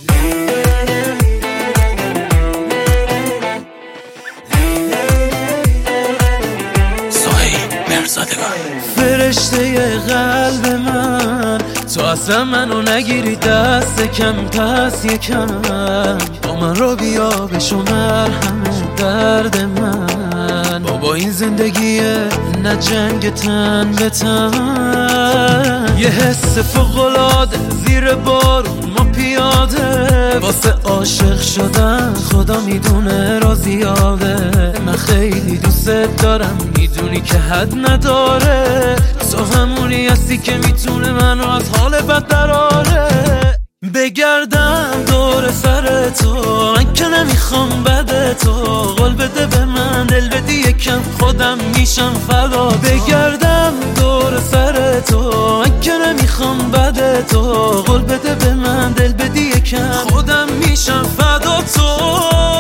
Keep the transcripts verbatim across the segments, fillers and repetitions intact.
فرشته قلب من، تو اصلا منو نگیری دست کم، پس یکم با من رو بیا بشو مرهم درد من. بابا این زندگیه نه جنگ تن به تن، یه حس فوق‌العاده زیر بارون ما پیاده، واسه عاشق شدن خدا میدونه را زیاده. من خیلی دوست دارم میدونی که حد نداره، تو همونی هستی که میتونه منو از حال بد دراره. بگردم دور سر تو من که نمیخوام بده تو، قول بده به من دل بدی یکم خودم میشم فدا. بگردم دور سر تو من که نمیخوام بده تو، قول بده به من دل بدی یکم خودم میشم فدا تو.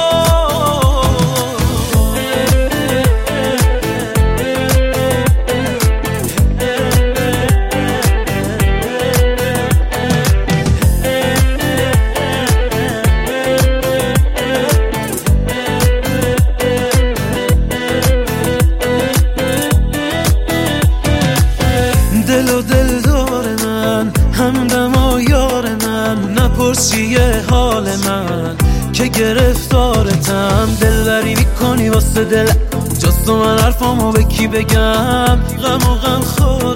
دل و دل دار من، همدم و یار من، نپرس چیه حال من که گرفتارتم. دلبری میکنی واسه دل، جز تو من حرفامو به کی بگم، غم و غم خور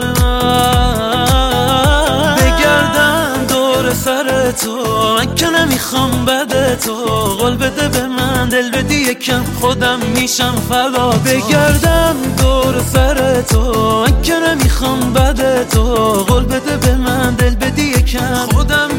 من. بگردم دور سر تو من که نمیخوام بده تو، قول بده به من دل بدی یکم خودم میشم فدا. بگردم دور سر تو من که نمیخوام بده تو، قول بده به من دل بدی یکم خودم